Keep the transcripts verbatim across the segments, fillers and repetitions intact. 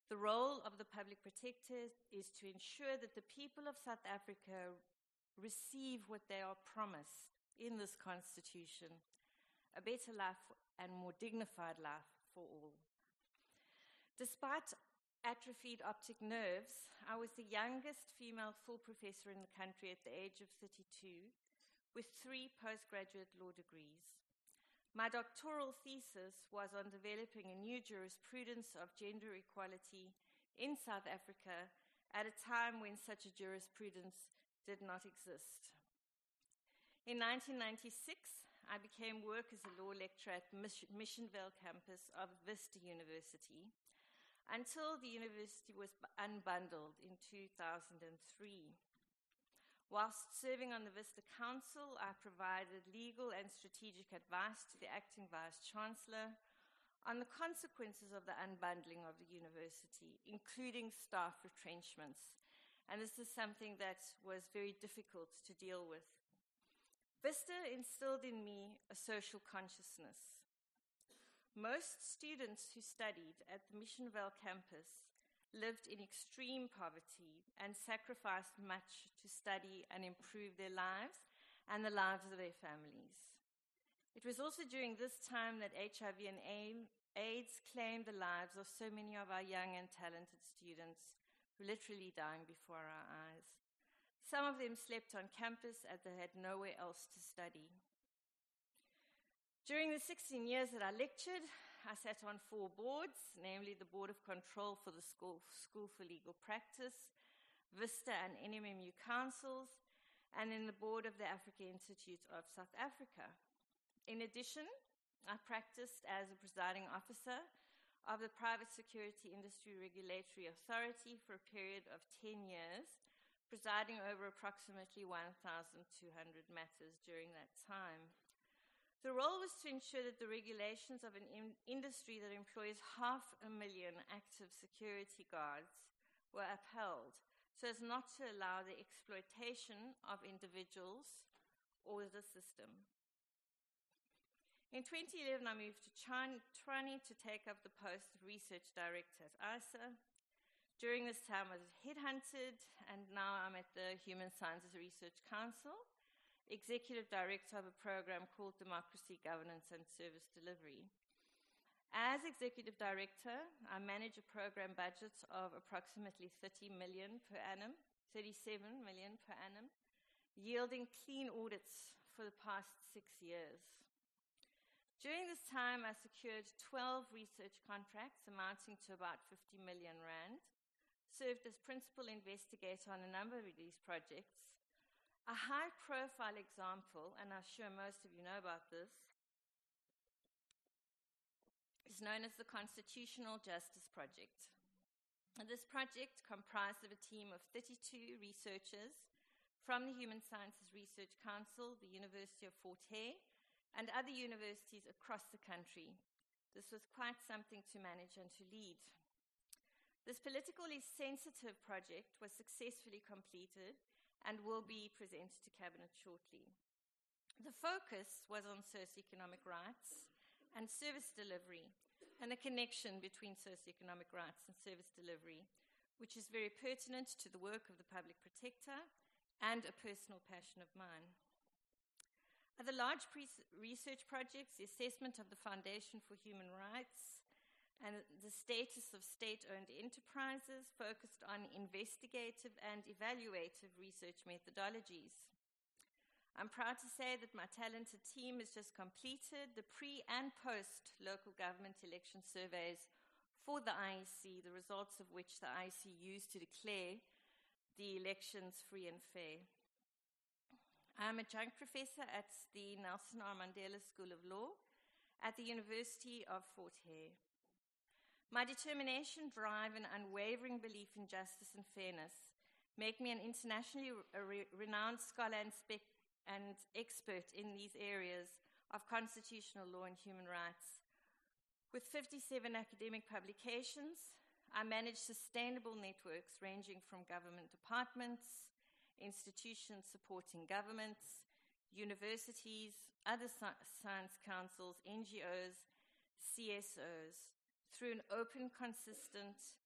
The role of the public protector is to ensure that the people of South Africa receive what they are promised in this constitution, a better life and more dignified life for all. Despite atrophied optic nerves, I was the youngest female full professor in the country at the age of thirty-two, with three postgraduate law degrees. My doctoral thesis was on developing a new jurisprudence of gender equality in South Africa at a time when such a jurisprudence did not exist. In nineteen ninety-six, I became work as a law lecturer at Missionvale campus of Vista University until the university was unbundled in two thousand three. Whilst serving on the Vista Council, I provided legal and strategic advice to the acting Vice-Chancellor on the consequences of the unbundling of the university, including staff retrenchments. And this is something that was very difficult to deal with. Vista instilled in me a social consciousness. Most students who studied at the Missionvale campus lived in extreme poverty and sacrificed much to study and improve their lives and the lives of their families. It was also during this time that H I V and AIDS claimed the lives of so many of our young and talented students who were literally dying before our eyes. Some of them slept on campus as they had nowhere else to study. During the sixteen years that I lectured, I sat on four boards, namely the Board of Control for the School, School for Legal Practice, Vista and N M M U councils, and in the board of the Africa Institute of South Africa. In addition, I practiced as a presiding officer of the Private Security Industry Regulatory Authority for a period of ten years, presiding over approximately one thousand two hundred matters during that time. The role was to ensure that the regulations of an in industry that employs half a million active security guards were upheld, so as not to allow the exploitation of individuals or the system. In twenty eleven, I moved to Tshwane to take up the post of Research Director at I S A. During this time, I was headhunted, and now I'm at the Human Sciences Research Council, Executive Director of a program called Democracy, Governance and Service Delivery. As Executive Director, I manage a program budget of approximately thirty million per annum, thirty-seven million per annum, yielding clean audits for the past six years. During this time, I secured twelve research contracts amounting to about fifty million rand, served as principal investigator on a number of these projects. A high-profile example, and I'm sure most of you know about this, is known as the Constitutional Justice Project. And this project comprised of a team of thirty-two researchers from the Human Sciences Research Council, the University of Fort Hare, and other universities across the country. This was quite something to manage and to lead. This politically sensitive project was successfully completed and will be presented to Cabinet shortly. The focus was on socioeconomic rights and service delivery, and the connection between socioeconomic rights and service delivery, which is very pertinent to the work of the public protector and a personal passion of mine. Other large research projects, the assessment of the Foundation for Human Rights and the status of state-owned enterprises, focused on investigative and evaluative research methodologies. I'm proud to say that my talented team has just completed the pre- and post-local government election surveys for the I E C, the results of which the I E C used to declare the elections free and fair. I'm a adjunct professor at the Nelson R. Mandela School of Law at the University of Fort Hare. My determination, drive, and unwavering belief in justice and fairness make me an internationally re renowned scholar and, and expert in these areas of constitutional law and human rights. With fifty-seven academic publications, I manage sustainable networks ranging from government departments, institutions supporting governments, universities, other science councils, N G Os, C S Os, through an open, consistent,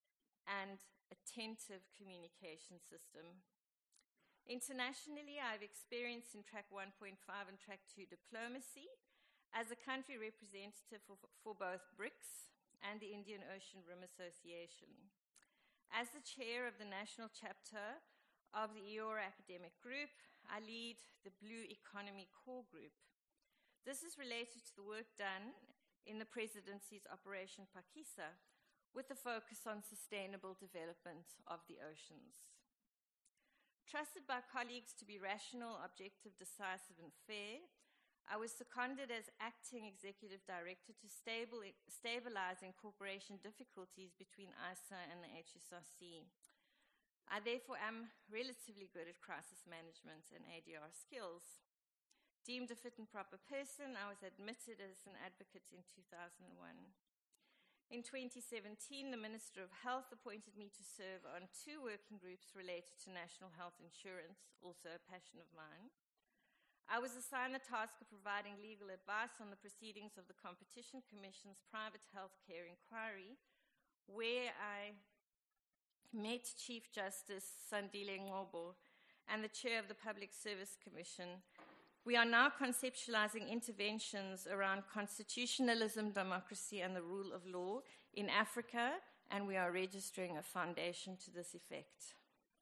and attentive communication system. Internationally, I've experienced in Track one point five and Track two diplomacy as a country representative for, for both BRICS and the Indian Ocean Rim Association. As the chair of the national chapter of the E O R Academic Group, I lead the Blue Economy Core Group. This is related to the work done in the presidency's Operation Phakisa, with a focus on sustainable development of the oceans. Trusted by colleagues to be rational, objective, decisive, and fair, I was seconded as acting executive director to stable, stabilize incorporation difficulties between I S A and the H S R C. I therefore am relatively good at crisis management and A D R skills. Deemed a fit and proper person, I was admitted as an advocate in two thousand one. In twenty seventeen, the Minister of Health appointed me to serve on two working groups related to national health insurance, also a passion of mine. I was assigned the task of providing legal advice on the proceedings of the Competition Commission's private healthcare inquiry, where I met Chief Justice Sandile Ngobo and the chair of the Public Service Commission. We are now conceptualizing interventions around constitutionalism, democracy, and the rule of law in Africa, and we are registering a foundation to this effect.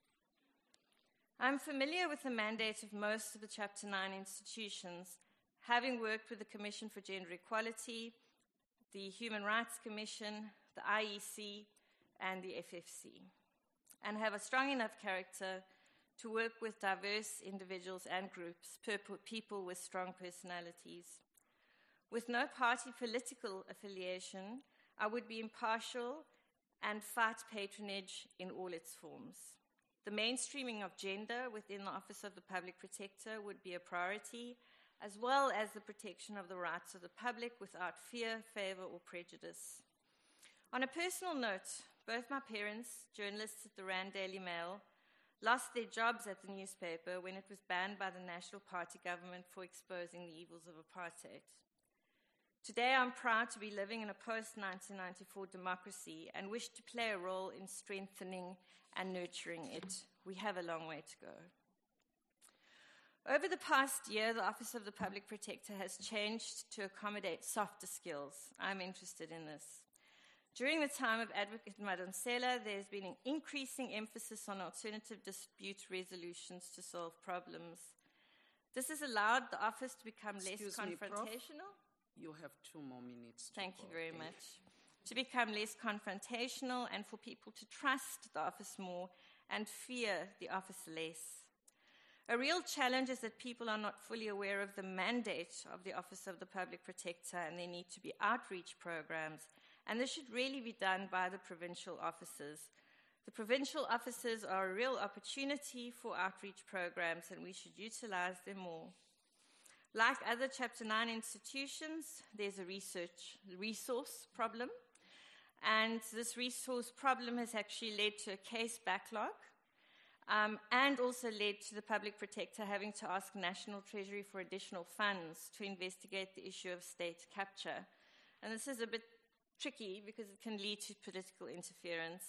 I'm familiar with the mandate of most of the Chapter nine institutions, having worked with the Commission for Gender Equality, the Human Rights Commission, the I E C, and the F F C, and have a strong enough character to work with diverse individuals and groups, people with strong personalities. With no party political affiliation, I would be impartial and fight patronage in all its forms. The mainstreaming of gender within the Office of the Public Protector would be a priority, as well as the protection of the rights of the public without fear, favor, or prejudice. On a personal note, both my parents, journalists at the Rand Daily Mail, lost their jobs at the newspaper when it was banned by the National Party government for exposing the evils of apartheid. Today, I'm proud to be living in a post nineteen ninety-four democracy and wish to play a role in strengthening and nurturing it. We have a long way to go. Over the past year, the Office of the Public Protector has changed to accommodate softer skills. I'm interested in this. During the time of Advocate Madonsela, there's been an increasing emphasis on alternative dispute resolutions to solve problems. This has allowed the office to become Excuse less me, confrontational. Prof, you have two more minutes. To Thank go. you very Thank much. To become less confrontational and for people to trust the office more and fear the office less. A real challenge is that people are not fully aware of the mandate of the Office of the Public Protector, and there need to be outreach programs. And this should really be done by the provincial offices. The provincial offices are a real opportunity for outreach programs, and we should utilize them more. Like other Chapter nine institutions, there's a research resource problem. And this resource problem has actually led to a case backlog, um, and also led to the Public Protector having to ask National Treasury for additional funds to investigate the issue of state capture. And this is a bit tricky because it can lead to political interference.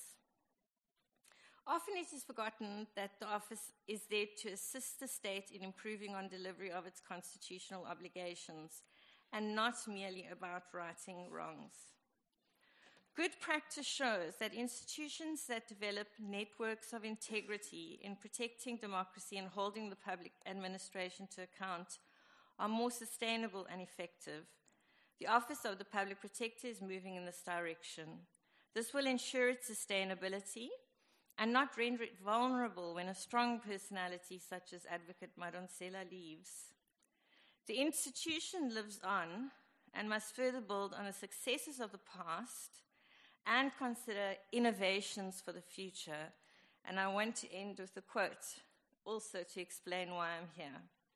Often it is forgotten that the office is there to assist the state in improving on delivery of its constitutional obligations and not merely about righting wrongs. Good practice shows that institutions that develop networks of integrity in protecting democracy and holding the public administration to account are more sustainable and effective. The Office of the Public Protector is moving in this direction. This will ensure its sustainability and not render it vulnerable when a strong personality such as Advocate Madonsela leaves. The institution lives on and must further build on the successes of the past and consider innovations for the future. And I want to end with a quote, also to explain why I'm here.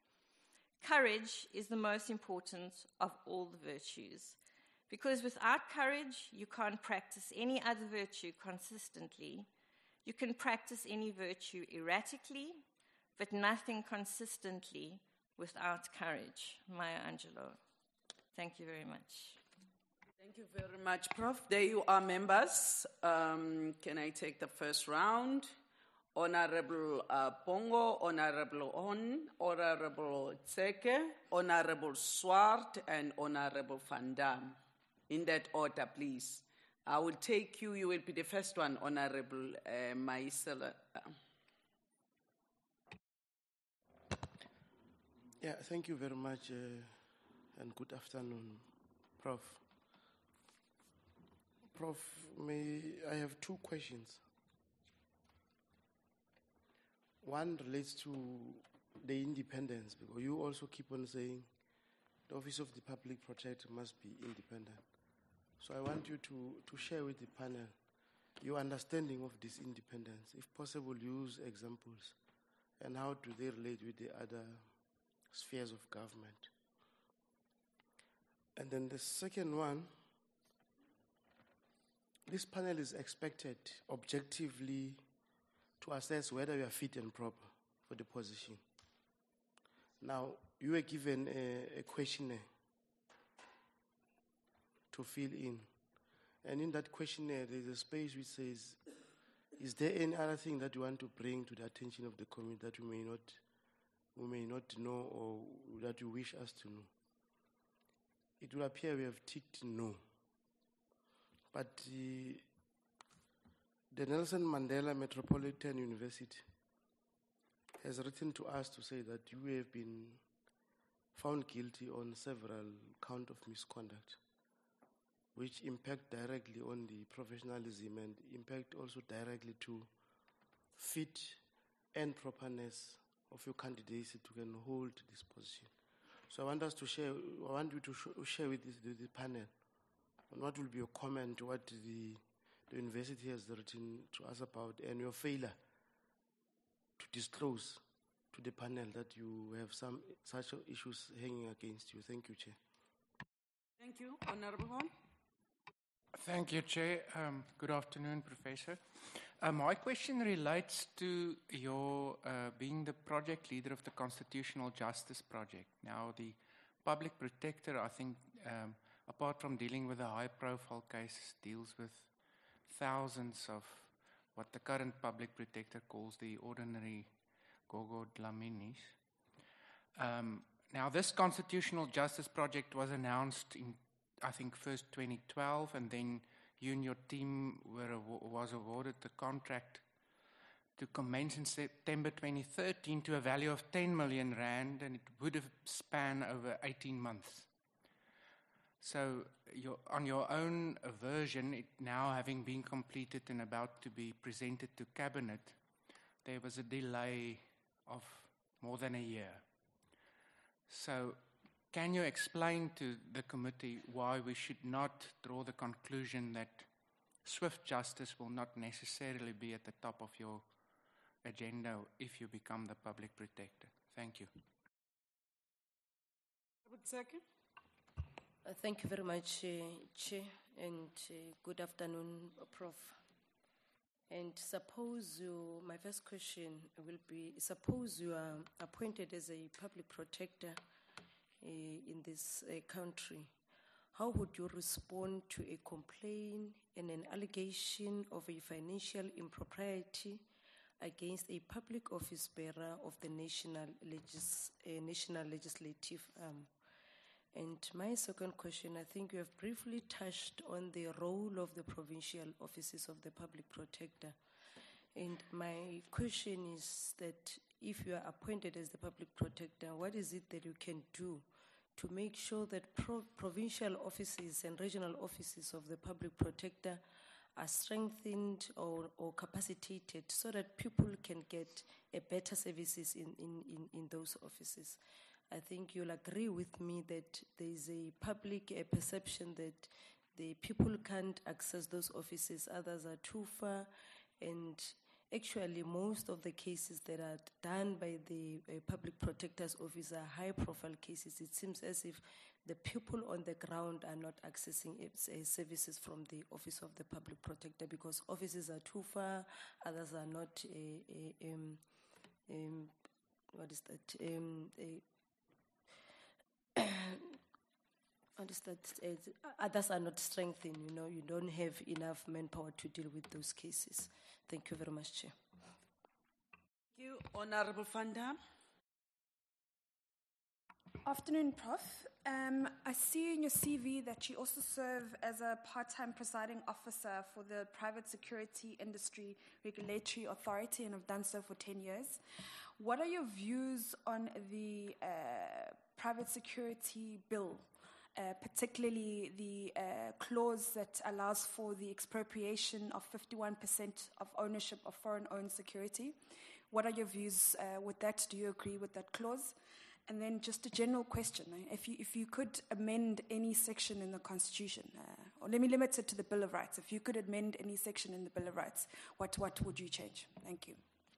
Courage is the most important of all the virtues, because without courage, you can't practice any other virtue consistently. You can practice any virtue erratically, but nothing consistently without courage. Maya Angelou. Thank you very much. Thank Thank you very much, Professor There you are, members. Um, can I take the first round? Honorable uh, Pongo, Honorable On, Honorable Tseke, Honorable Swart, and Honorable Van Dam. In that order, please. I will take you. You will be the first one, Honorable uh, Maisela. Yeah, thank you very much, uh, and good afternoon, Prof Prof may I have two questions. One relates to the independence, because you also keep on saying the Office of the Public Protector must be independent. So I want you to, to share with the panel your understanding of this independence. If possible, use examples, and how do they relate with the other spheres of government. And then the second one, this panel is expected objectively to assess whether you are fit and proper for the position. Now, you were given a, a questionnaire to fill in. And in that questionnaire, there's a space which says, is there any other thing that you want to bring to the attention of the committee that we may not, we may not know, or that you wish us to know? It will appear we have ticked no. But the, the Nelson Mandela Metropolitan University has written to us to say that you have been found guilty on several counts of misconduct, which impact directly on the professionalism and impact also directly to fit and properness of your candidacy to can hold this position. So I want us to share, I want you to sh- share with this, the, the panel on what will be your comment to what the, the university has written to us about, and your failure to disclose to the panel that you have some such issues hanging against you. Thank you, Chair. Thank you. Honorable Hon. Thank you, Chair. Um, good afternoon, Professor. Uh, my question relates to your uh, being the project leader of the Constitutional Justice Project. Now, the Public Protector, I think, um, apart from dealing with the high-profile cases, deals with thousands of what the current Public Protector calls the ordinary Gogo Dlaminis. Um, now, this Constitutional Justice Project was announced in, I think, first twenty twelve, and then you and your team were aw- was awarded the contract to commence in September twenty thirteen to a value of ten million rand, and it would have spanned over eighteen months. So your, on your own version, it now having been completed and about to be presented to Cabinet, there was a delay of more than a year. So can you explain to the committee why we should not draw the conclusion that swift justice will not necessarily be at the top of your agenda if you become the Public Protector? Thank you. Second. Uh, thank you very much, uh, Chair, and uh, good afternoon, Prof And suppose you, my first question will be, suppose you are appointed as a public protector uh, in this uh, country, how would you respond to a complaint and an allegation of a financial impropriety against a public office bearer of the national, legis- uh, national legislative arm? And my second question, I think you have briefly touched on the role of the provincial offices of the public protector. And my question is that if you are appointed as the public protector, what is it that you can do to make sure that pro- provincial offices and regional offices of the public protector are strengthened or, or capacitated so that people can get a better services in, in, in, in those offices? I think you'll agree with me that there is a public a perception that the people can't access those offices, others are too far, and actually most of the cases that are done by the uh, public protector's office are high-profile cases. It seems as if the people on the ground are not accessing uh, services from the office of the public protector because offices are too far, others are not, uh, uh, um, um, what is that, um, uh, Understood. Uh, Others are not strengthened, you know, you don't have enough manpower to deal with those cases. Thank you very much, Chair. Thank you, Honorable Van Dam. Afternoon, Professor Um, I see in your C V that you also serve as a part-time presiding officer for the Private Security Industry Regulatory Authority and have done so for ten years. What are your views on the uh, private security bill, uh, particularly the uh, clause that allows for the expropriation of fifty-one percent of ownership of foreign-owned security? What are your views uh, with that? Do you agree with that clause? And then just a general question, eh, if you, if you could amend any section in the Constitution, uh, or let me limit it to the Bill of Rights, if you could amend any section in the Bill of Rights, what, what would you change? Thank you.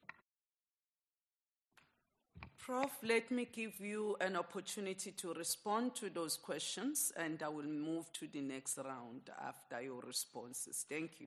Prof, let me give you an opportunity to respond to those questions, and I will move to the next round after your responses. Thank you.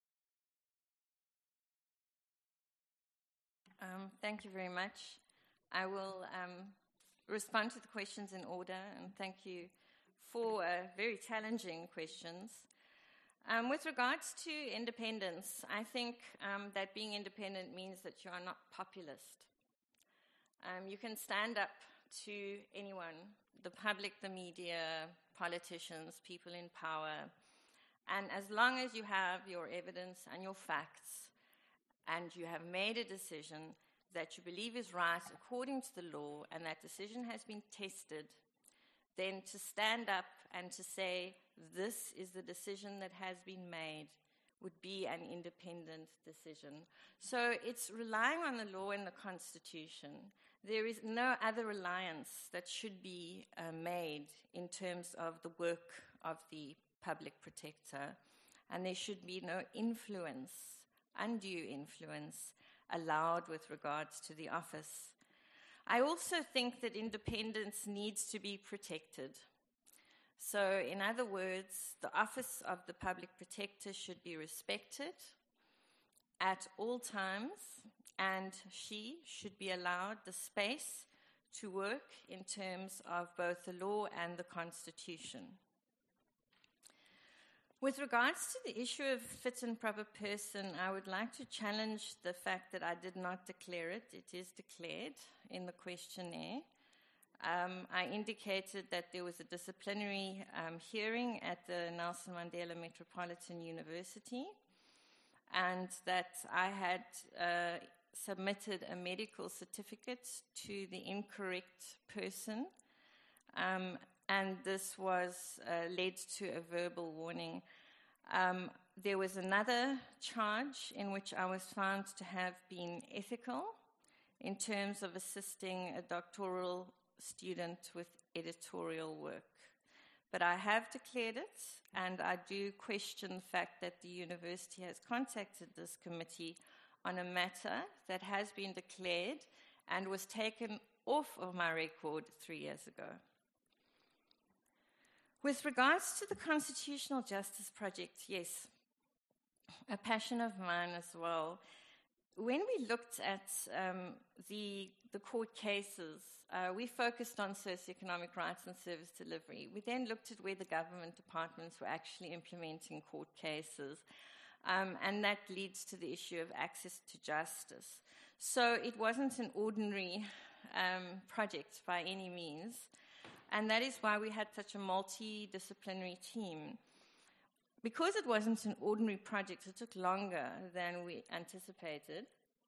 Um, thank you very much. I will um, respond to the questions in order, and thank you for uh, very challenging questions. Um, with regards to independence, I think um, that being independent means that you are not populist. Um, you can stand up to anyone, the public, the media, politicians, people in power, and as long as you have your evidence and your facts, and you have made a decision that you believe is right according to the law, and that decision has been tested, then to stand up and to say, this is the decision that has been made, would be an independent decision. So it's relying on the law and the Constitution. There is no other reliance that should be uh, made in terms of the work of the public protector, and there should be no influence, undue influence, allowed with regards to the office. I also think that independence needs to be protected. So, in other words, the office of the public protector should be respected at all times, and she should be allowed the space to work in terms of both the law and the Constitution. With regards to the issue of fit and proper person, I would like to challenge the fact that I did not declare it. It is declared in the questionnaire. Um, I indicated that there was a disciplinary um, hearing at the Nelson Mandela Metropolitan University, and that I had uh, submitted a medical certificate to the incorrect person, um, and this was uh, led to a verbal warning. Um, there was another charge in which I was found to have been ethical in terms of assisting a doctoral student with editorial work. But I have declared it, and I do question the fact that the university has contacted this committee on a matter that has been declared and was taken off of my record three years ago. With regards to the Constitutional Justice Project, yes, a passion of mine as well. When we looked at um, the, the court cases, uh, we focused on socioeconomic rights and service delivery. We then looked at where the government departments were actually implementing court cases, um, and that leads to the issue of access to justice. So it wasn't an ordinary um, project by any means. And that is why we had such a multidisciplinary team. Because it wasn't an ordinary project, it took longer than we anticipated.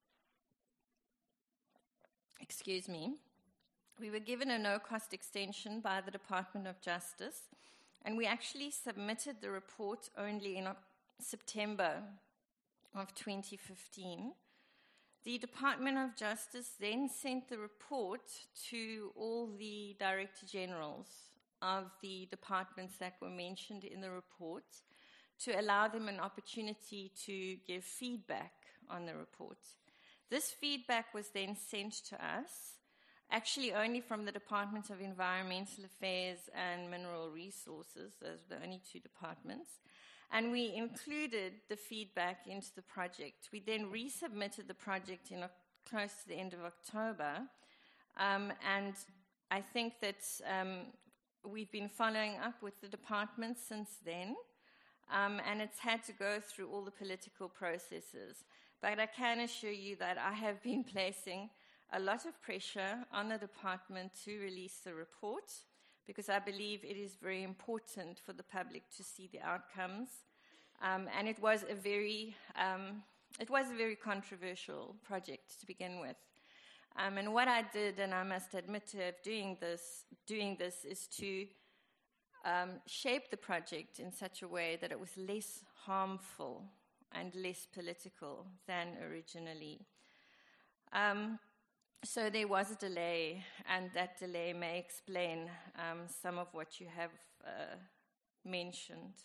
Excuse me. We were given a no-cost extension by the Department of Justice, and we actually submitted the report only in September of twenty fifteen. The Department of Justice then sent the report to all the Director Generals of the departments that were mentioned in the report to allow them an opportunity to give feedback on the report. This feedback was then sent to us, actually only from the Department of Environmental Affairs and Mineral Resources. Those were the only two departments. And we included the feedback into the project. We then resubmitted the project in close to the end of October. Um, and I think that um, we've been following up with the department since then, um, and it's had to go through all the political processes. But I can assure you that I have been placing a lot of pressure on the department to release the report, because I believe it is very important for the public to see the outcomes. Um, and it was a very, um, it was a very controversial project to begin with. Um, and what I did, and I must admit to have doing this, doing this, is to um, shape the project in such a way that it was less harmful and less political than originally. Um, so there was a delay, and that delay may explain um, some of what you have uh, mentioned.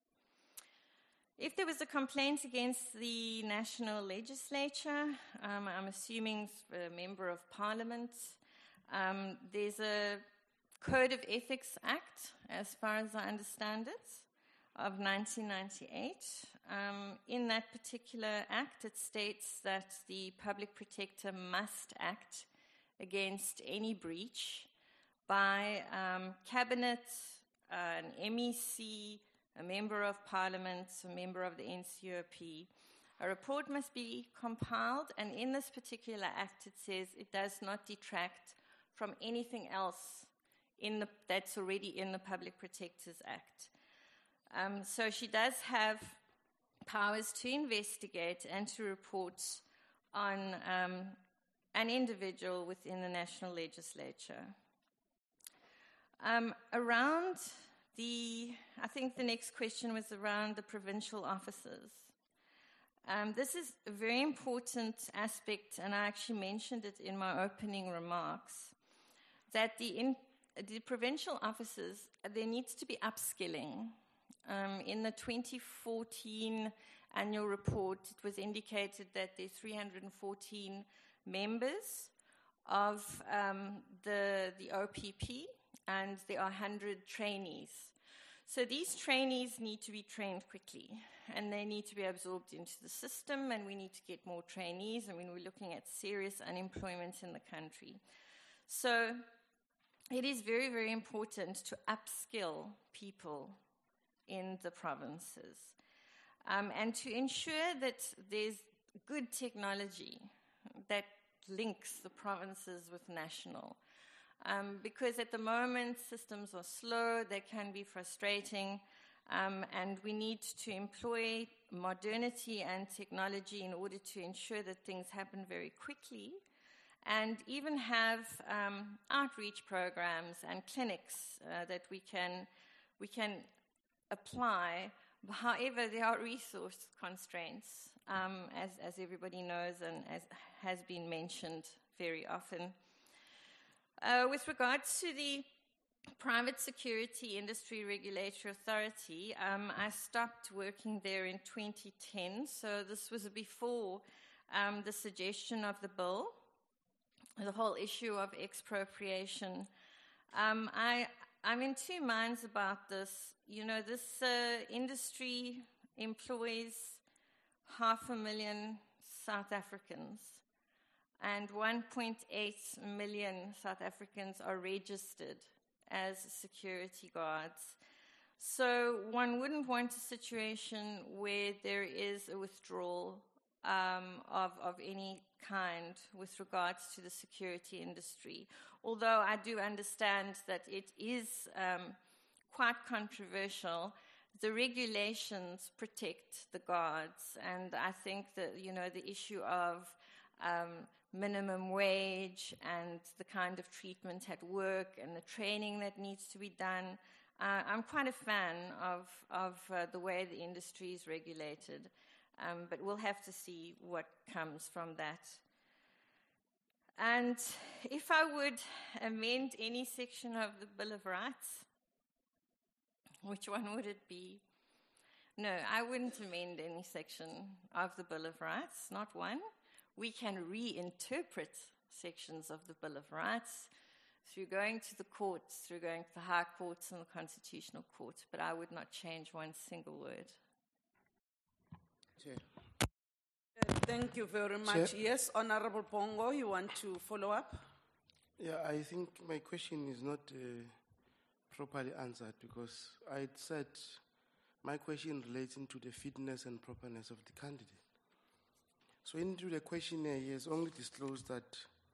If there was a complaint against the national legislature, um, I'm assuming a member of parliament, um, there's a Code of Ethics Act, as far as I understand it, of nineteen ninety-eight. Um, in that particular act, it states that the public protector must act against any breach by um, cabinet, uh, an M E C, a member of parliament, a member of the N C O P. A report must be compiled, and in this particular act it says it does not detract from anything else in the, that's already in the Public Protectors Act. Um, so she does have powers to investigate and to report on um, an individual within the national legislature. Um, around the, I think the next question was around the provincial officers. Um, this is a very important aspect, and I actually mentioned it in my opening remarks, that the, in, the provincial officers, there needs to be upskilling. Um, in the twenty fourteen annual report, it was indicated that there are three hundred fourteen members of um, the, the O P P, and there are one hundred trainees. So these trainees need to be trained quickly, and they need to be absorbed into the system, and we need to get more trainees, and we're looking at serious unemployment in the country. So it is very, very important to upskill people in the provinces, um, and to ensure that there's good technology that links the provinces with national. Um, because at the moment, systems are slow, they can be frustrating, um, and we need to employ modernity and technology in order to ensure that things happen very quickly, and even have um, outreach programs and clinics uh, that we can, we can apply. However, there are resource constraints, um, as, as everybody knows and as has been mentioned very often. Uh, with regards to the Private Security Industry Regulatory Authority, um, I stopped working there in twenty ten, so this was before um, the suggestion of the bill, the whole issue of expropriation. Um, I, I'm in two minds about this. You know, this uh, industry employs half a million South Africans, and one point eight million South Africans are registered as security guards. So one wouldn't want a situation where there is a withdrawal um, of, of any kind with regards to the security industry. Although I do understand that it is um, quite controversial, the regulations protect the guards, and I think that, you know, the issue of um, minimum wage and the kind of treatment at work and the training that needs to be done. Uh, I'm quite a fan of, of uh, the way the industry is regulated, um, but we'll have to see what comes from that. And if I would amend any section of the Bill of Rights, which one would it be? No, I wouldn't amend any section of the Bill of Rights, not one. We can reinterpret sections of the Bill of Rights through going to the courts, through going to the High Courts and the Constitutional Court, but I would not change one single word. Chair. Thank you very much. Chair. Yes, Honorable Pongo, you want to follow up? Yeah, I think my question is not uh, properly answered, because I said my question relating to the fitness and properness of the candidate. So into the questionnaire, he has only disclosed that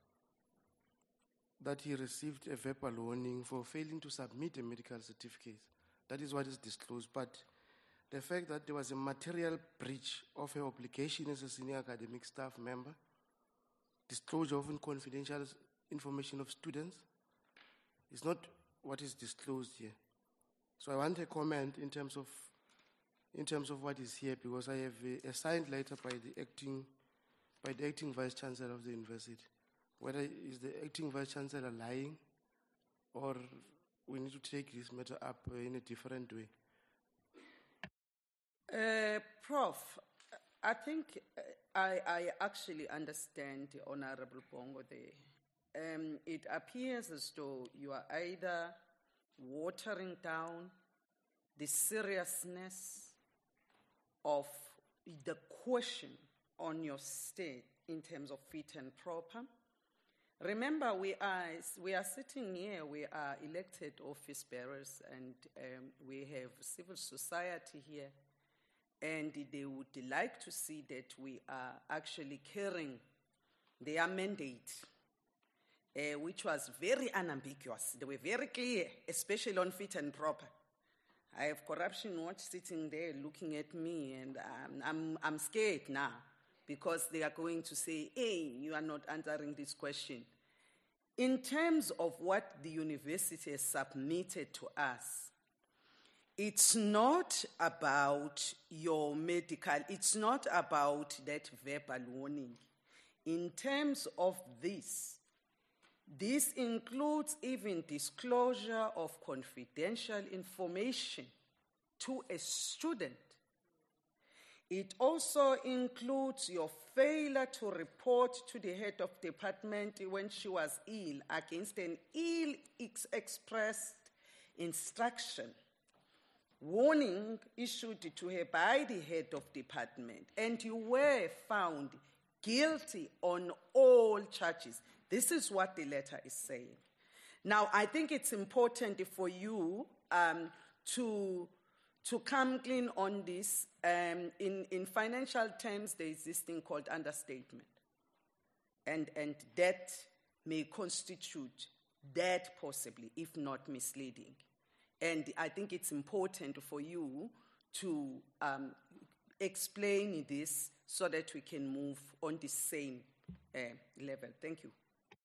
that he received a verbal warning for failing to submit a medical certificate. That is what is disclosed. But the fact that there was a material breach of her obligation as a senior academic staff member, disclosure of confidential information of students, is not what is disclosed here. So I want a comment in terms of in terms of what is here, because I have a, a signed letter by the acting by the acting vice chancellor of the university. Whether is the acting vice chancellor lying, or we need to take this matter up uh, in a different way. Uh, Prof, I think uh, I, I actually understand the Honorable Pongo there. Um, it appears as though you are either watering down the seriousness of the question on your state in terms of fit and proper. Remember, we are, we are sitting here, we are elected office bearers, and um, we have civil society here, and they would like to see that we are actually carrying their mandate, uh, which was very unambiguous. They were very clear, especially on fit and proper. I have Corruption Watch sitting there looking at me, and I'm, I'm, I'm scared now, because they are going to say, hey, you are not answering this question. In terms of what the university has submitted to us, it's not about your medical, it's not about that verbal warning. In terms of this, this includes even disclosure of confidential information to a student. It also includes your failure to report to the head of department when she was ill against an ill-expressed instruction, warning issued to her by the head of department, and you were found guilty on all charges. This is what the letter is saying. Now, I think it's important for you um, to To come clean on this. Um, in, in financial terms, there is this thing called understatement. And, and that may constitute that possibly, if not misleading. And I think it's important for you to um, explain this so that we can move on the same uh, level. Thank you.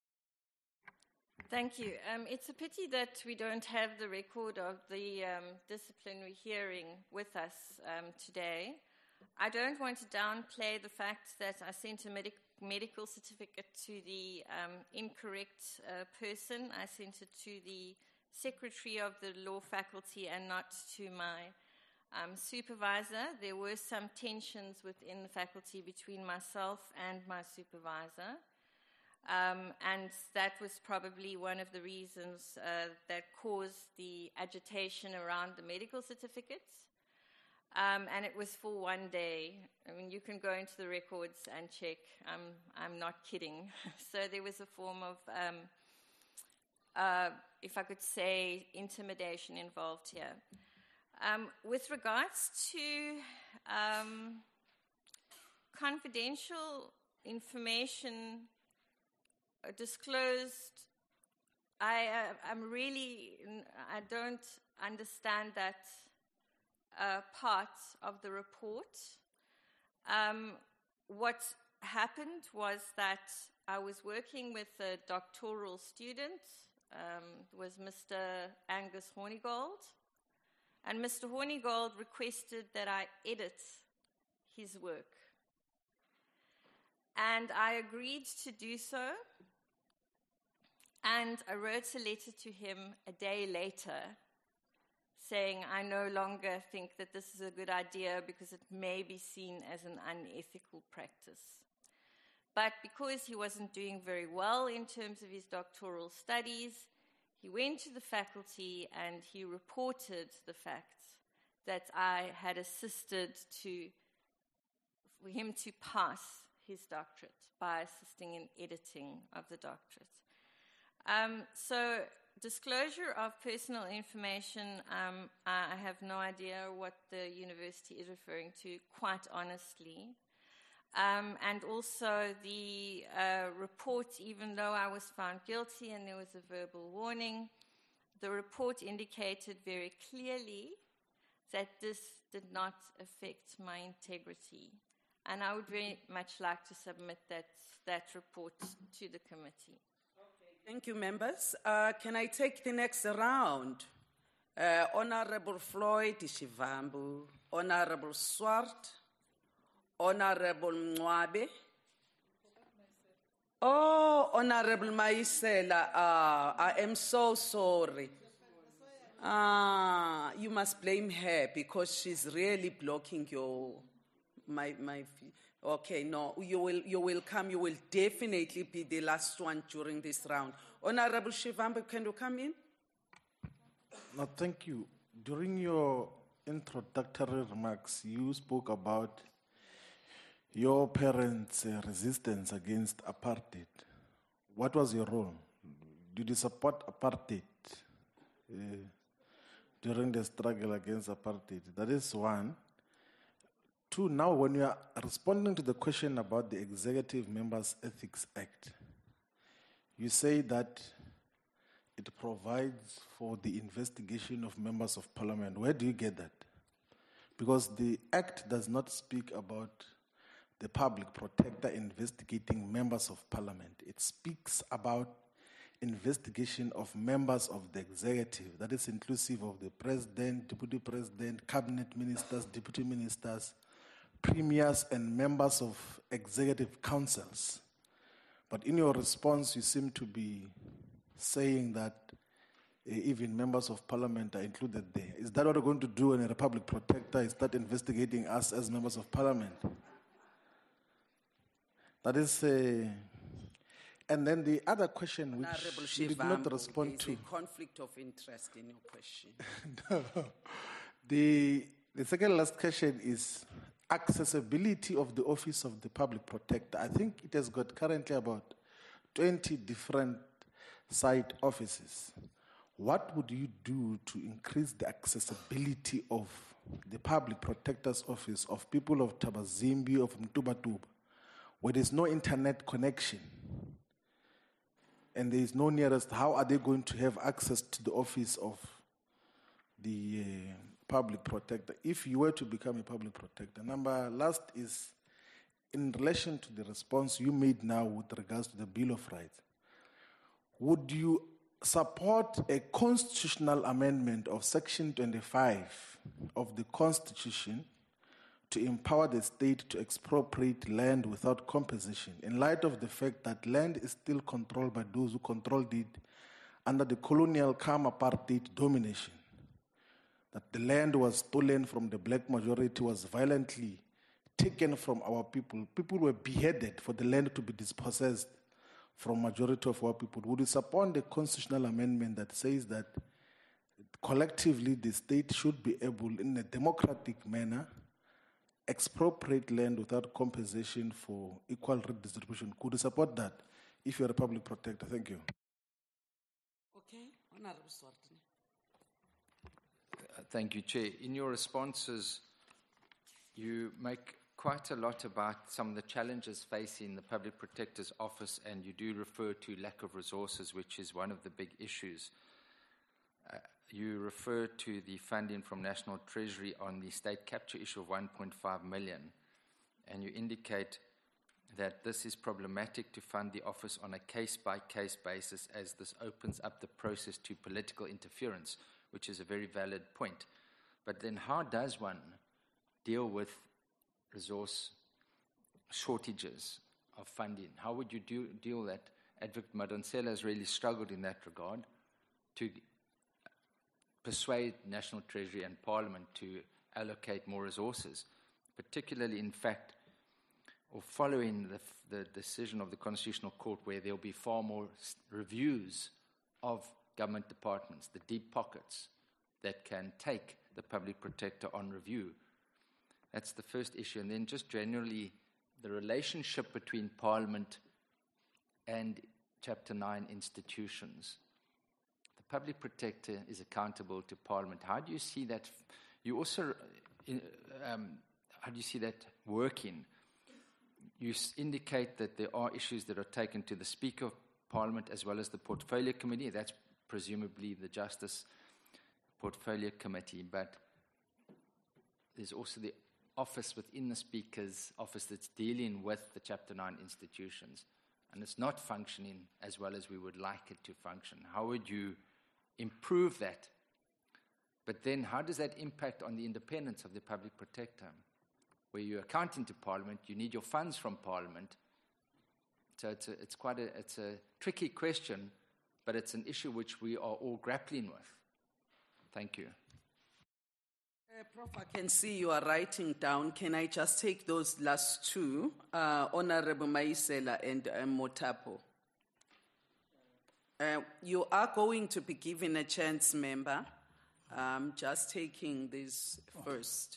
Thank you. Um, it's a pity that we don't have the record of the um, disciplinary hearing with us um, today. I don't want to downplay the fact that I sent a medic- medical certificate to the um, incorrect uh, person. I sent it to the secretary of the law faculty and not to my um, supervisor. There were some tensions within the faculty between myself and my supervisor. Um, and that was probably one of the reasons uh, that caused the agitation around the medical certificates. Um, and it was for one day. I mean, you can go into the records and check. Um, I'm not kidding. So there was a form of, um, uh, if I could say, intimidation involved here. Um, with regards to um, confidential information disclosed, I, uh, I'm really, I don't understand that uh, part of the report. Um, what happened was that I was working with a doctoral student, um, was Mister Angus Hornigold, and Mister Hornigold requested that I edit his work. And I agreed to do so. And I wrote a letter to him a day later saying I no longer think that this is a good idea because it may be seen as an unethical practice. But because he wasn't doing very well in terms of his doctoral studies, he went to the faculty and he reported the fact that I had assisted to, for him to pass his doctorate by assisting in editing of the doctorate. Um, so disclosure of personal information, um, I have no idea what the university is referring to, quite honestly. Um, and also the uh, report, even though I was found guilty and there was a verbal warning, the report indicated very clearly that this did not affect my integrity. And I would very much like to submit that, that report to the committee. Thank you, members. Uh, can I take the next round? Uh, Honorable Floyd Shivambu, Honorable Swart, Honorable Mwabe. Oh, Honorable Maisela, uh, I am so sorry. Ah, you must blame her because she's really blocking your, my, my. Okay, no, you will, you will come. You will definitely be the last one during this round. Honorable Shivambu, can you come in? No, thank you. During your introductory remarks, you spoke about your parents' uh, resistance against apartheid. What was your role? Did you support apartheid uh, during the struggle against apartheid? That is one. Two, now when you are responding to the question about the Executive Members Ethics Act, you say that it provides for the investigation of members of parliament. Where do you get that? Because the act does not speak about the public protector investigating members of parliament. It speaks about investigation of members of the executive. That is inclusive of the president, deputy president, cabinet ministers, deputy ministers, premiers, and members of executive councils. But in your response, you seem to be saying that uh, even members of parliament are included there. Is that what we're going to do when a republic protector is start investigating us as members of parliament? That is, uh, and then the other question which Honorable you did not Shivambu, respond there's to. a conflict of interest in your question. No. The, the second last question is accessibility of the Office of the Public Protector. I think it has got currently about twenty different site offices. What would you do to increase the accessibility of the Public Protector's Office of people of Tabazimbi, of Mtubatuba, where there's no internet connection and there is no nearest? How are they going to have access to the office of the uh, public protector if you were to become a public protector? Number last is in relation to the response you made now with regards to the Bill of Rights. Would you support a constitutional amendment of Section twenty-five of the Constitution to empower the state to expropriate land without compensation, in light of the fact that land is still controlled by those who controlled it under the colonial calm apartheid domination? That the land was stolen from the black majority, was violently taken from our people. People were beheaded for the land to be dispossessed from majority of our people. Would you support the constitutional amendment that says that collectively the state should be able, in a democratic manner, expropriate land without compensation for equal redistribution? Could you support that if you're a public protector? Thank you. Okay, Honorable Swartini. Uh, Thank you, Chair. In your responses, you make quite a lot about some of the challenges facing the Public Protector's Office, and you do refer to lack of resources, which is one of the big issues. Uh, you refer to the funding from National Treasury on the state capture issue of one point five million, and you indicate that this is problematic to fund the office on a case-by-case basis, as this opens up the process to political interference, which is a very valid point. But then how does one deal with resource shortages of funding? How would you do, deal with that? Advocate Madonsela has really struggled in that regard to persuade National Treasury and Parliament to allocate more resources, particularly, in fact, or following the, the decision of the Constitutional Court, where there will be far more reviews of government departments, the deep pockets that can take the Public Protector on review. That's the first issue. And then just generally, the relationship between Parliament and Chapter nine institutions. The the public protector is accountable to Parliament. How do you see that? You also, um, how do you see that working? You s- indicate that there are issues that are taken to the Speaker of Parliament as well as the Portfolio Committee. That's presumably the Justice Portfolio Committee, but there's also the office within the Speaker's office that's dealing with the Chapter nine institutions, and it's not functioning as well as we would like it to function. How would you improve that? But then how does that impact on the independence of the public protector? Where you're accounting to Parliament, you need your funds from Parliament. So it's, a, it's quite a, it's a tricky question, but it's an issue which we are all grappling with. Thank you. Uh, Prof, I can see you are writing down. Can I just take those last two? Uh, Honorable Maisela and uh, Motapo. Uh, you are going to be given a chance, member. Um, just taking this first.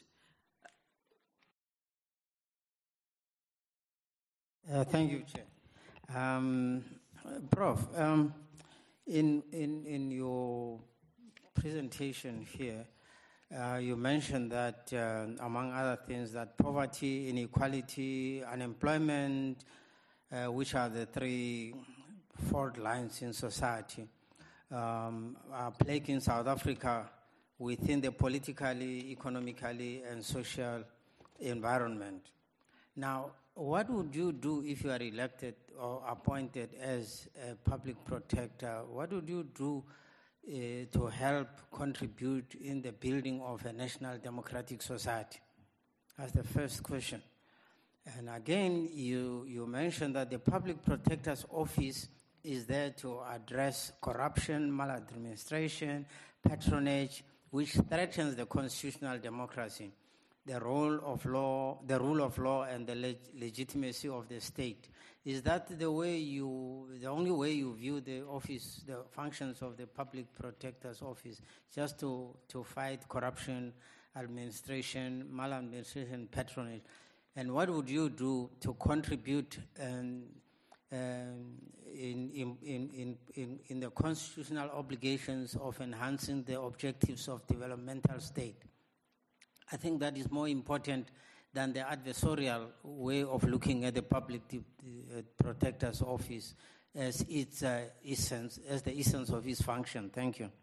Uh, thank you, Chair. Um, Prof, um, in, in, in your presentation here, uh, you mentioned that, uh, among other things, that poverty, inequality, unemployment, uh, which are the three fault lines in society, um, are plaguing South Africa within the politically, economically, and social environment. Now, what would you do if you are elected or appointed as a public protector? What would you do uh, to help contribute in the building of a national democratic society? That's the first question. And again, you, you mentioned that the public protector's office is there to address corruption, maladministration, patronage, which threatens the constitutional democracy, the role of law, the rule of law, and the leg- legitimacy of the state. Is that the way you, the only way you view the office, the functions of the public protector's office, just to, to fight corruption, administration, maladministration, patronage? And what would you do to contribute um, um, in, in, in, in, in the constitutional obligations of enhancing the objectives of developmental state? I think that is more important than the adversarial way of looking at the public de- uh, protector's office as its uh, essence, as the essence of its function. Thank you.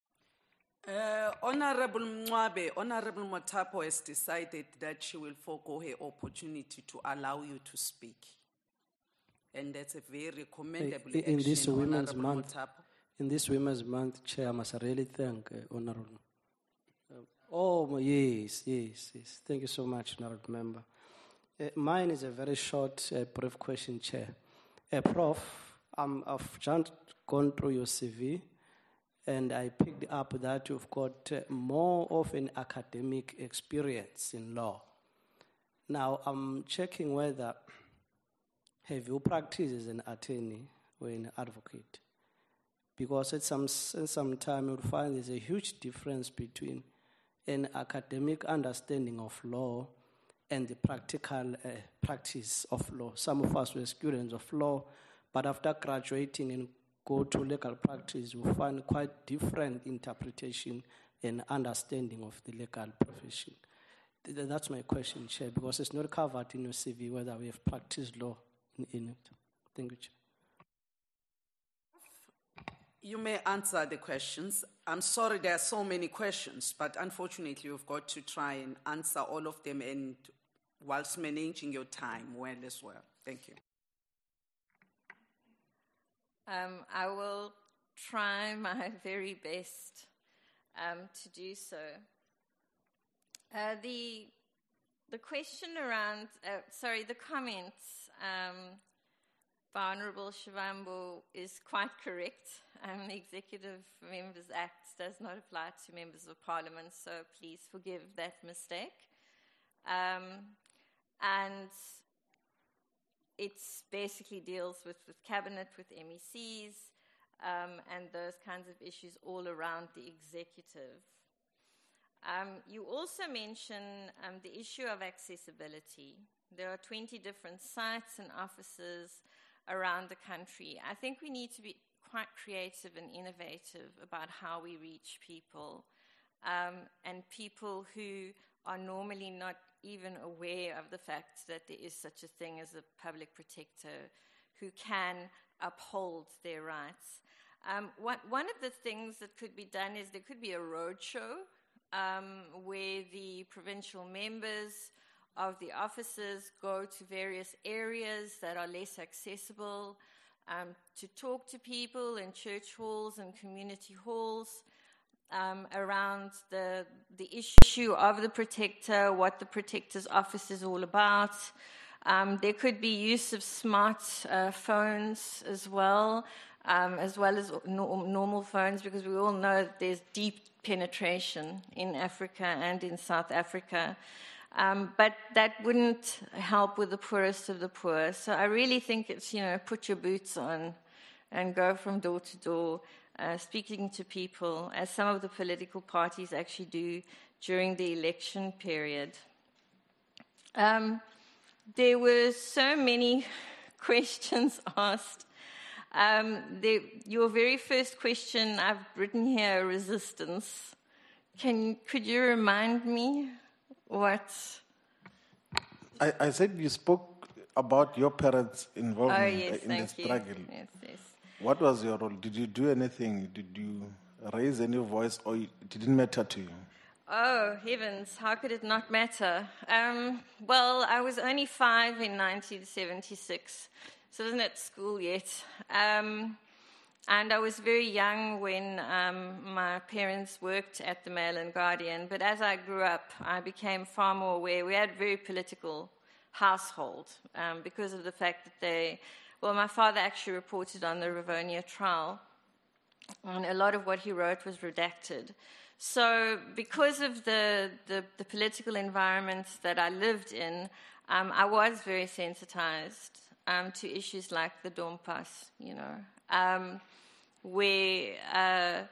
Uh, Honorable Mwabe, Honorable Motapo has decided that she will forego her opportunity to allow you to speak. And that's a very commendable in, in action, this Women's Honorable Month, Motapo. in this Women's Month, Chair, I must really thank uh, Honorable. Uh, oh, yes, yes, yes. Thank you so much, Honorable Member. Uh, mine is a very short, uh, brief question, Chair. Uh, Prof, um, I've just gone through your C V, and I picked up that you've got uh, more of an academic experience in law. Now, I'm checking whether have you practiced as an attorney or an advocate? Because at some, at some time you'll find there's a huge difference between an academic understanding of law and the practical uh, practice of law. Some of us were students of law, but after graduating and go to legal practice, we find quite different interpretation and understanding of the legal profession. Th- That's my question, Chair, because it's not covered in your C V whether we have practiced law in, in it. Thank you, Chair. You may answer the questions. I'm sorry there are so many questions, but unfortunately you've got to try and answer all of them and whilst managing your time well as well. Thank you. Um, I will try my very best um, to do so. Uh, the the question around, uh, sorry, the comments um, by Honourable Shivambu is quite correct. Um, the Executive Members Act does not apply to members of Parliament, so please forgive that mistake. Um, and it basically deals with, with Cabinet, with M E Cs, um, and those kinds of issues all around the executive. Um, you also mention um, the issue of accessibility. There are twenty different sites and offices around the country. I think we need to be quite creative and innovative about how we reach people, um, and people who are normally not even aware of the fact that there is such a thing as a public protector who can uphold their rights. Um, what, one of the things that could be done is there could be a roadshow um, where the provincial members of the offices go to various areas that are less accessible um, to talk to people in church halls and community halls um, around the, the issue of the protector, what the protector's office is all about. Um, there could be use of smart uh, phones as well, um, as well as no- normal phones, because we all know that there's deep penetration in Africa and in South Africa. Um, but that wouldn't help with the poorest of the poor. So I really think it's, you know, put your boots on and go from door to door, uh, speaking to people, as some of the political parties actually do during the election period. Um, there were so many questions asked. Um, the, your very first question, I've written here, resistance. Can, could you remind me? What? I, I said you spoke about your parents' involvement oh, yes, in the struggle. You. Yes, yes. What was your role? Did you do anything? Did you raise any voice, or it didn't matter to you? Oh, heavens, how could it not matter? Um, well, I was only five in nineteen seventy-six, so I wasn't at school yet. Um, And I was very young when um, my parents worked at the Mail and Guardian, but as I grew up, I became far more aware. We had a very political household um, because of the fact that they, well, my father actually reported on the Rivonia trial, and a lot of what he wrote was redacted. So because of the, the, the political environment that I lived in, um, I was very sensitized um, to issues like the Dompas, you know. Um, where uh,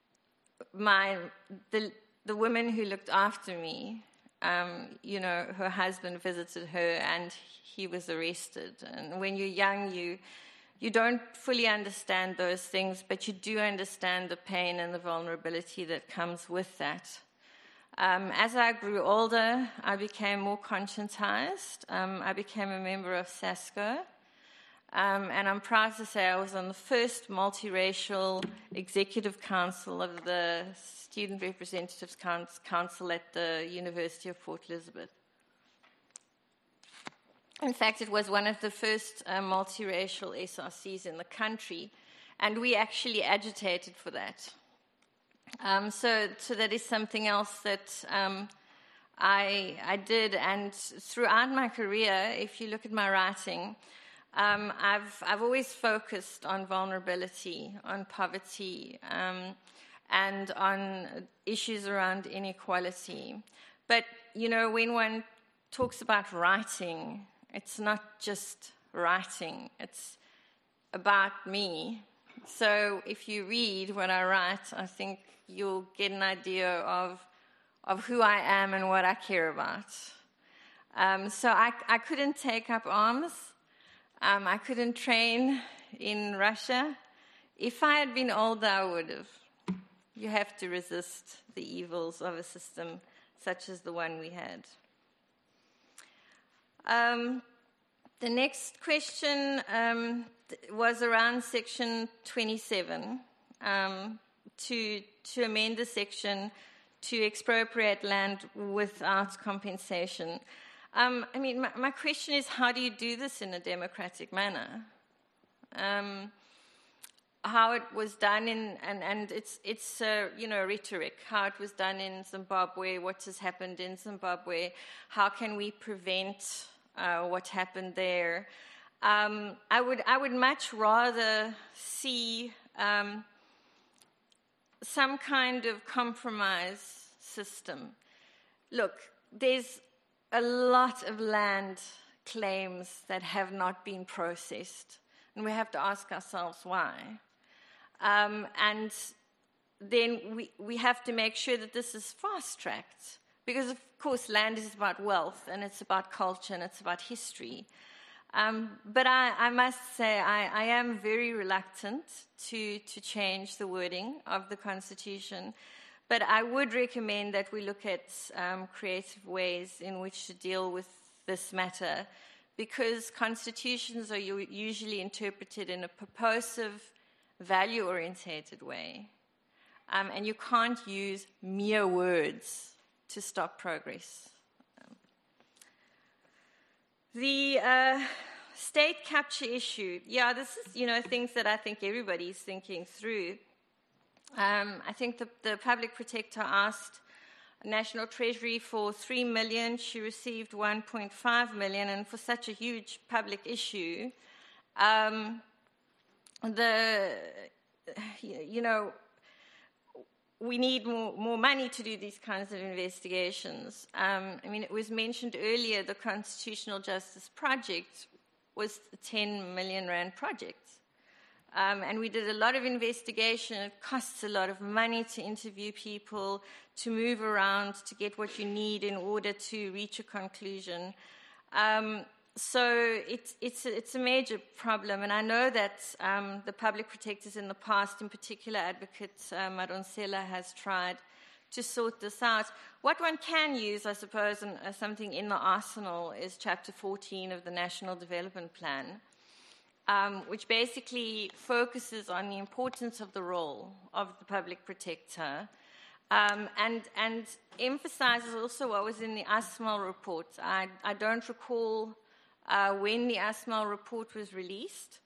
my the the woman who looked after me, um, you know, her husband visited her and he was arrested. And when you're young, you you don't fully understand those things, but you do understand the pain and the vulnerability that comes with that. Um, as I grew older, I became more conscientized. Um, I became a member of SASCO. Um, and I'm proud to say I was on the first multiracial executive council of the Student Representatives Council at the University of Port Elizabeth. In fact, it was one of the first uh, multiracial S R Cs in the country, and we actually agitated for that. Um, so, so that is something else that um, I, I did, and throughout my career, if you look at my writing, Um, I've I've always focused on vulnerability, on poverty, um, and on issues around inequality. But, you know, when one talks about writing, it's not just writing, it's about me. So if you read what I write, I think you'll get an idea of, of who I am and what I care about. Um, so I, I couldn't take up arms. Um, I couldn't train in Russia. If I had been older, I would have. You have to resist the evils of a system such as the one we had. Um, the next question um, was around Section twenty-seven, um, to, to amend the section to expropriate land without compensation. Um, I mean, my, my question is, how do you do this in a democratic manner? Um, how it was done in, and, and it's, it's uh, you know, rhetoric, how it was done in Zimbabwe, what has happened in Zimbabwe, how can we prevent uh, what happened there? Um, I would, I would much rather see um, some kind of compromise system. Look, there's a lot of land claims that have not been processed, and we have to ask ourselves why. Um, and then we, we have to make sure that this is fast-tracked, because, of course, land is about wealth, and it's about culture, and it's about history. Um, but I, I must say I, I am very reluctant to, to change the wording of the Constitution. But I would recommend that we look at um, creative ways in which to deal with this matter, because constitutions are u- usually interpreted in a purposive, value-orientated way. Um, and you can't use mere words to stop progress. Um, the uh, state capture issue, yeah, this is, you know, things that I think everybody's thinking through. Um, I think the, the public protector asked National Treasury for three million. She received one point five million, and for such a huge public issue, um, the you know we need more, more money to do these kinds of investigations. Um, I mean, it was mentioned earlier the Constitutional Justice Project was a ten million rand project. Um, and we did a lot of investigation. It costs a lot of money to interview people, to move around, to get what you need in order to reach a conclusion. Um, so it's, it's, a, it's a major problem. And I know that um, the public protectors in the past, in particular Advocate uh, Madonsela, has tried to sort this out. What one can use, I suppose, and uh, something in the arsenal is Chapter fourteen of the National Development Plan. Um, which basically focuses on the importance of the role of the public protector um, and, and emphasizes also what was in the ASMAL report. I, I don't recall uh, when the ASMAL report was released,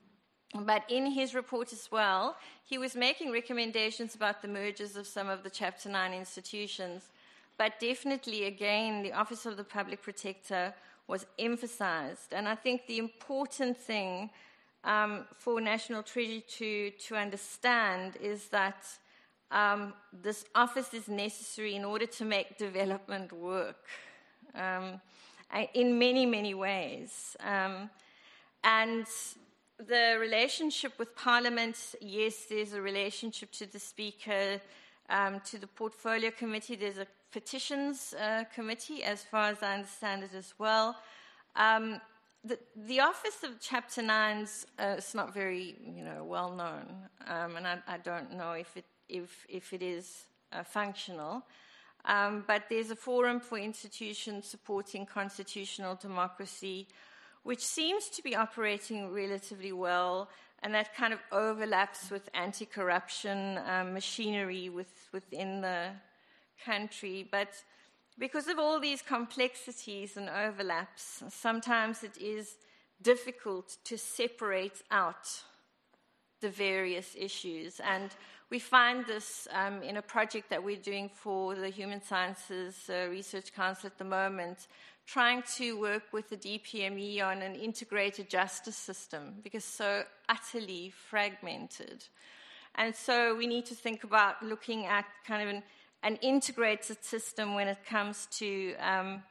but in his report as well, he was making recommendations about the mergers of some of the Chapter nine institutions, but definitely, again, the Office of the Public Protector was emphasized. And I think the important thing um, for National Treasury to, to understand is that um, this office is necessary in order to make development work um, in many, many ways. Um, and the relationship with Parliament, yes, there's a relationship to the Speaker, um, to the Portfolio Committee. There's a Petitions uh, Committee, as far as I understand it as well. Um, the, the office of Chapter nine's uh, is not very, you know, well known, um, and I, I don't know if it if if it is uh, functional. Um, but there's a forum for institutions supporting constitutional democracy, which seems to be operating relatively well, and that kind of overlaps with anti-corruption um, machinery with, within the country. But because of all these complexities and overlaps, sometimes it is difficult to separate out the various issues. And we find this um, in a project that we're doing for the Human Sciences uh, Research Council at the moment, trying to work with the D P M E on an integrated justice system, because so utterly fragmented. And so we need to think about looking at kind of an, an integrated system when it comes to um,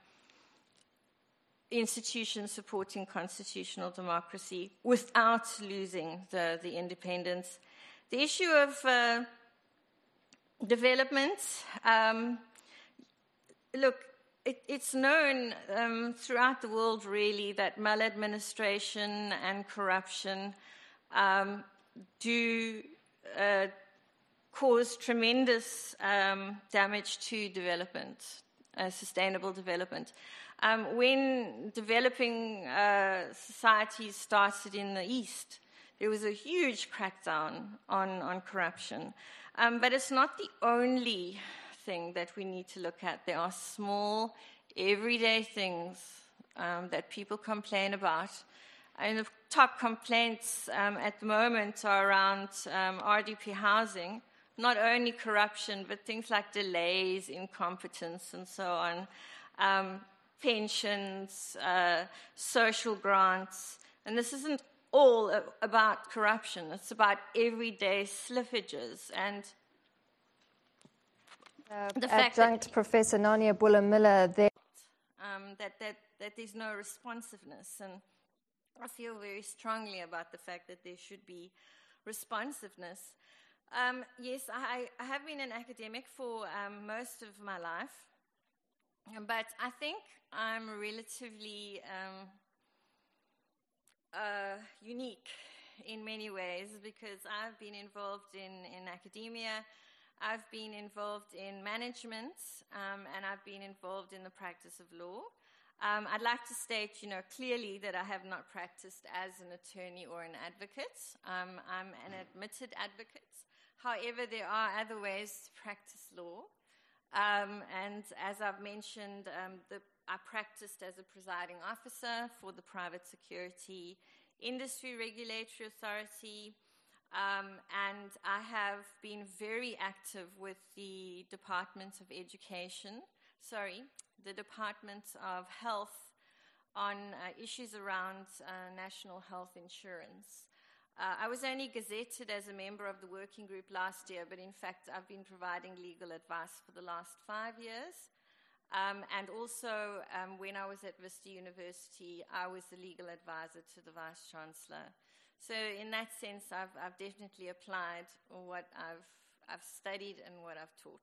institutions supporting constitutional democracy without losing the, the independence. The issue of uh, development, um, look, it, it's known um, throughout the world, really, that maladministration and corruption um, do uh, cause tremendous um, damage to development, uh, sustainable development. Um, when developing uh, societies started in the East, there was a huge crackdown on, on corruption. Um, but it's not the only thing that we need to look at. There are small, everyday things um, that people complain about. And the top complaints um, at the moment are around um, R D P housing, not only corruption, but things like delays, incompetence, and so on, um, pensions, uh, social grants. And this isn't all about corruption. It's about everyday slippages. And uh, the fact Adjunct that, Professor Nania Buller-Miller there. Um, that, that, that there's no responsiveness. And I feel very strongly about the fact that there should be responsiveness. Um, yes, I, I have been an academic for um, most of my life, but I think I'm relatively um, unique in many ways because I've been involved in, in academia, I've been involved in management, um, and I've been involved in the practice of law. Um, I'd like to state, you know, clearly that I have not practiced as an attorney or an advocate. Um, I'm an admitted advocate. However, there are other ways to practice law. Um, and as I've mentioned, um, the, I practiced as a presiding officer for the Private Security Industry Regulatory Authority. Um, and I have been very active with the Department of Education, sorry, the Department of Health on uh, issues around uh, national health insurance. Uh, I was only gazetted as a member of the working group last year, but in fact I've been providing legal advice for the last five years. Um, and also um, when I was at Vista University, I was the legal advisor to the Vice-Chancellor. So in that sense, I've, I've definitely applied what I've, I've studied and what I've taught.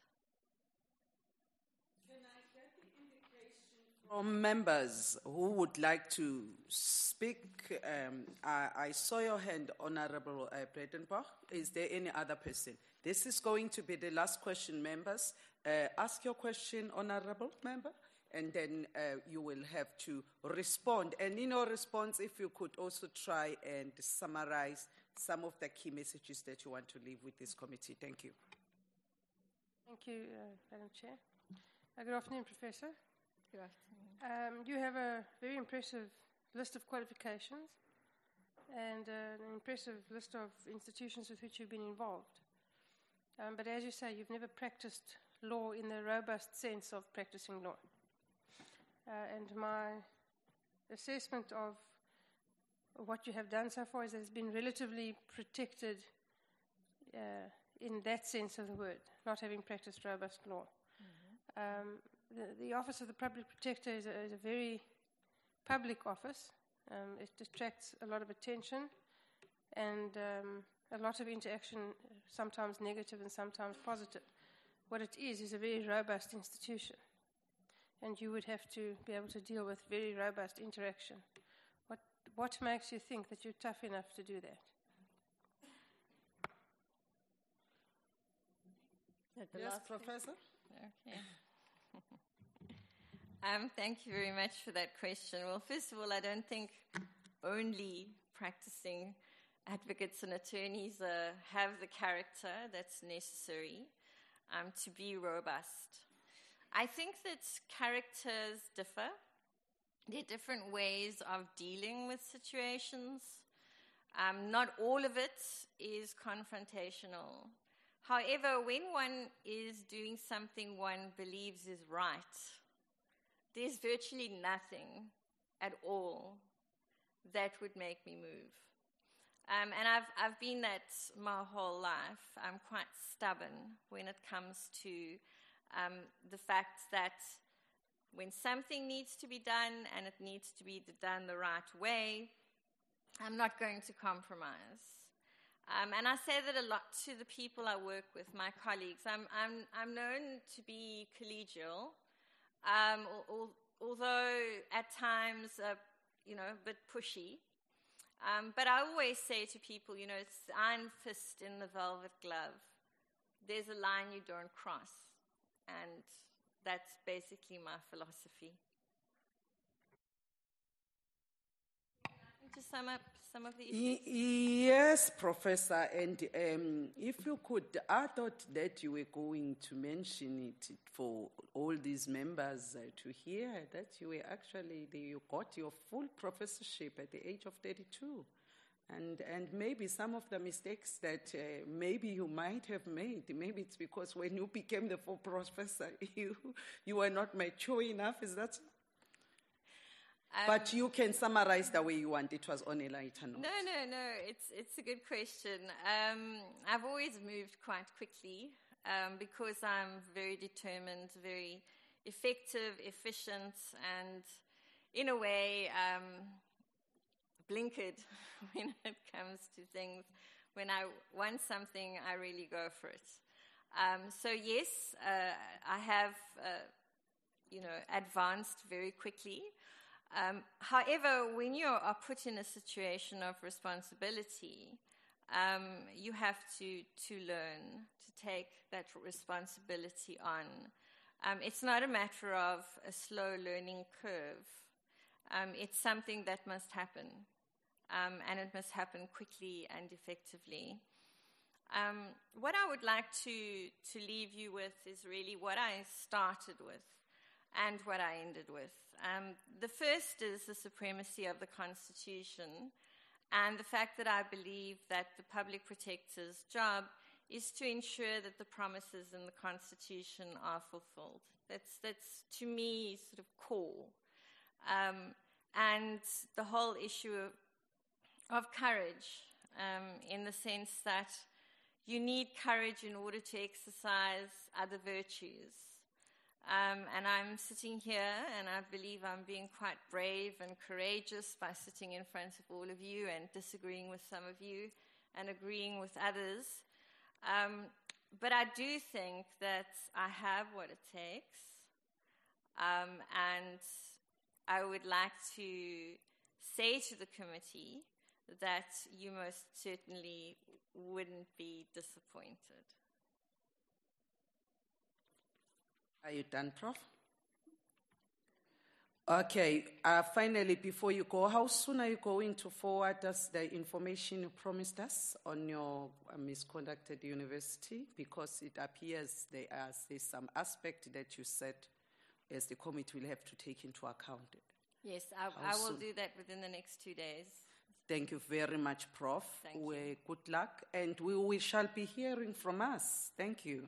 From members who would like to speak, um, I, I saw your hand, Honorable uh, Bredenbach. Is there any other person? This is going to be the last question, members. Uh, ask your question, Honorable Member, and then uh, you will have to respond. And in your response, if you could also try and summarize some of the key messages that you want to leave with this committee. Thank you. Thank you, uh, Madam Chair. Uh, good afternoon, Professor. Good afternoon. Um, you have a very impressive list of qualifications and uh, an impressive list of institutions with which you've been involved. Um, but as you say, you've never practiced law in the robust sense of practicing law. Uh, and my assessment of what you have done so far is that it's been relatively protected uh, in that sense of the word, not having practiced robust law. Mm-hmm. Um, the, the Office of the Public Protector is a, is a very public office. Um, it attracts a lot of attention and um, a lot of interaction, sometimes negative and sometimes positive. What it is is a very robust institution, and you would have to be able to deal with very robust interaction. What, what makes you think that you're tough enough to do that? Yes, Professor? Okay. um, thank you very much for that question. Well, first of all, I don't think only practicing advocates and attorneys uh, have the character that's necessary um, to be robust. I think that characters differ. There are different ways of dealing with situations. Um, not all of it is confrontational. However, when one is doing something one believes is right, there's virtually nothing at all that would make me move. Um, and I've, I've been that my whole life. I'm quite stubborn when it comes to um, the fact that when something needs to be done and it needs to be done the right way, I'm not going to compromise. Um, and I say that a lot to the people I work with, my colleagues. I'm, I'm, I'm known to be collegial, um, al- al- although at times, uh, you know, a bit pushy. Um, but I always say to people, you know, it's the iron fist in the velvet glove. There's a line you don't cross. And that's basically my philosophy. To sum up some of the issues? Y- yes, Professor. And um, if you could, I thought that you were going to mention it for all these members uh, to hear that you were actually, you got your full professorship at the age of thirty-two. And, and maybe some of the mistakes that uh, maybe you might have made, maybe it's because when you became the full professor, you, you were not mature enough. Is that so? Um, but you can summarize the way you want. It was on a lighter note. No, no, no. It's it's a good question. Um, I've always moved quite quickly um, because I'm very determined, very effective, efficient, and in a way um, blinkered when it comes to things. When I want something, I really go for it. Um, so yes, uh, I have, uh, you know, advanced very quickly. Um, however, when you are put in a situation of responsibility, um, you have to, to learn to take that responsibility on. Um, it's not a matter of a slow learning curve. Um, it's something that must happen, um, and it must happen quickly and effectively. Um, what I would like to, to leave you with is really what I started with and what I ended with. Um, the first is the supremacy of the Constitution and the fact that I believe that the public protector's job is to ensure that the promises in the Constitution are fulfilled. That's, that's to me, sort of core. Um, and the whole issue of, of courage, um, in the sense that you need courage in order to exercise other virtues. Um, and I'm sitting here, and I believe I'm being quite brave and courageous by sitting in front of all of you and disagreeing with some of you and agreeing with others. Um, but I do think that I have what it takes, um, and I would like to say to the committee that you most certainly wouldn't be disappointed. Are you done, Prof? Okay, uh, finally, before you go, how soon are you going to forward us the information you promised us on your uh, misconducted university? Because it appears there are there's some aspect that you said as the committee will have to take into account. Yes, I, I will do that within the next two days. Thank you very much, Prof. Thank we, you. Good luck, and we, we shall be hearing from us. Thank you.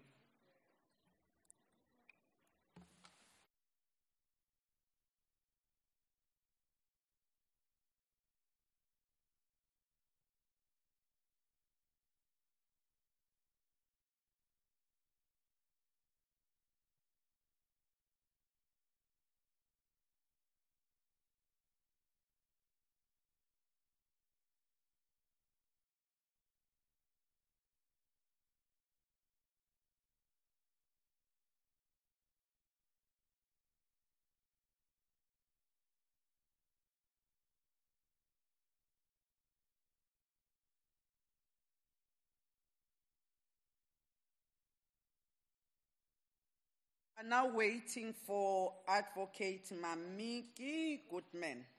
I'm now waiting for Advocate Mamiki Goodman.